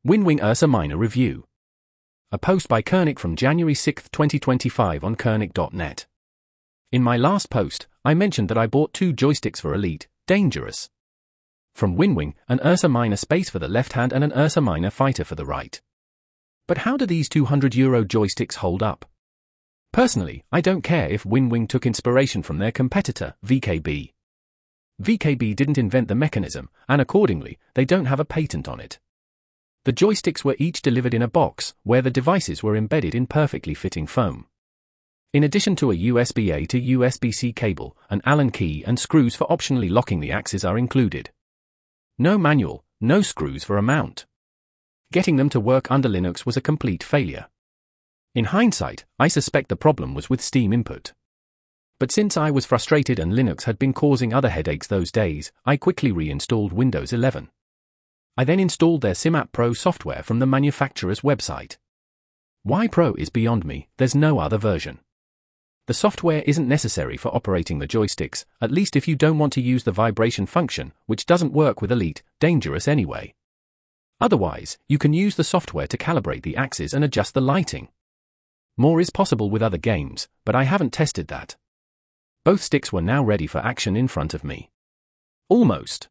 Winwing Ursa Minor Review. A post by Kernick from January 6, 2025 on kernick.net. In my last post, I mentioned that I bought 2 joysticks for Elite Dangerous. From Winwing, an Ursa Minor Space for the left hand and an Ursa Minor Fighter for the right. But how do these €200 joysticks hold up? Personally, I don't care if Winwing took inspiration from their competitor, VKB. VKB didn't invent the mechanism, and accordingly, they don't have a patent on it. The joysticks were each delivered in a box, where the devices were embedded in perfectly fitting foam. In addition to a USB-A to USB-C cable, an Allen key and screws for optionally locking the axes are included. No manual, no screws for a mount. Getting them to work under Linux was a complete failure. In hindsight, I suspect the problem was with Steam input. But since I was frustrated and Linux had been causing other headaches those days, I quickly reinstalled Windows 11. I then installed their SimApp Pro software from the manufacturer's website. Why Pro is beyond me, there's no other version. The software isn't necessary for operating the joysticks, at least if you don't want to use the vibration function, which doesn't work with Elite Dangerous anyway. Otherwise, you can use the software to calibrate the axes and adjust the lighting. More is possible with other games, but I haven't tested that. Both sticks were now ready for action in front of me. Almost.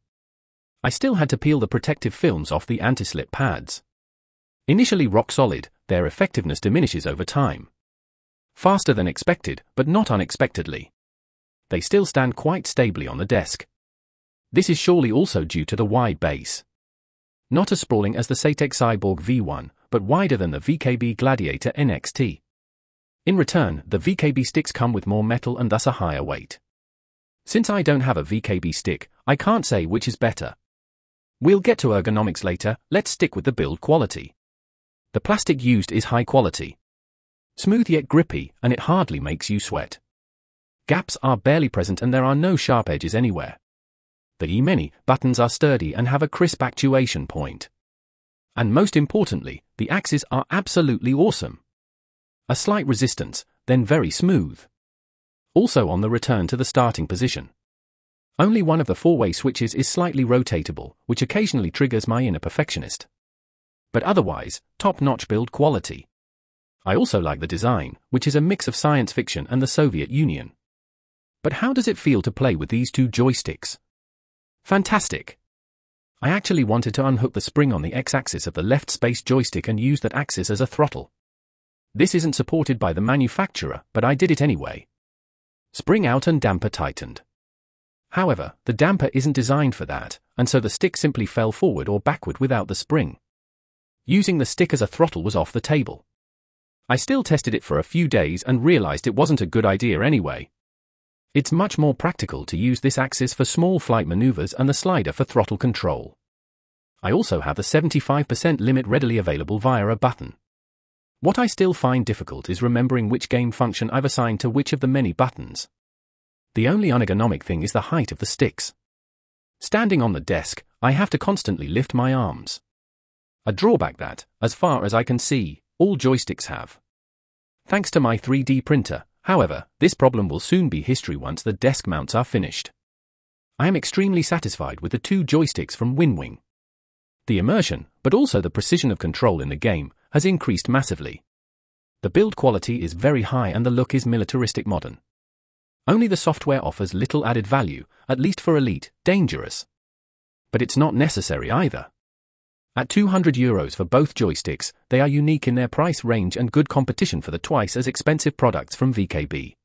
I still had to peel the protective films off the anti-slip pads. Initially rock solid, their effectiveness diminishes over time. Faster than expected, but not unexpectedly. They still stand quite stably on the desk. This is surely also due to the wide base. Not as sprawling as the Satek Cyborg V1, but wider than the VKB Gladiator NXT. In return, the VKB sticks come with more metal and thus a higher weight. Since I don't have a VKB stick, I can't say which is better. We'll get to ergonomics later, let's stick with the build quality. The plastic used is high quality. Smooth yet grippy, and it hardly makes you sweat. Gaps are barely present and there are no sharp edges anywhere. The E-Mini buttons are sturdy and have a crisp actuation point. And most importantly, the axes are absolutely awesome. A slight resistance, then very smooth. Also on the return to the starting position. Only one of the 4-way switches is slightly rotatable, which occasionally triggers my inner perfectionist. But otherwise, top-notch build quality. I also like the design, which is a mix of science fiction and the Soviet Union. But how does it feel to play with these 2 joysticks? Fantastic! I actually wanted to unhook the spring on the X-axis of the left space joystick and use that axis as a throttle. This isn't supported by the manufacturer, but I did it anyway. Spring out and damper tightened. However, the damper isn't designed for that, and so the stick simply fell forward or backward without the spring. Using the stick as a throttle was off the table. I still tested it for a few days and realized it wasn't a good idea anyway. It's much more practical to use this axis for small flight maneuvers and the slider for throttle control. I also have the 75% limit readily available via a button. What I still find difficult is remembering which game function I've assigned to which of the many buttons. The only unergonomic thing is the height of the sticks. Standing on the desk, I have to constantly lift my arms. A drawback that, as far as I can see, all joysticks have. Thanks to my 3D printer, however, this problem will soon be history once the desk mounts are finished. I am extremely satisfied with the 2 joysticks from Winwing. The immersion, but also the precision of control in the game, has increased massively. The build quality is very high and the look is militaristic modern. Only the software offers little added value, at least for Elite Dangerous. But it's not necessary either. At €200 for both joysticks, they are unique in their price range and good competition for the twice as expensive products from VKB.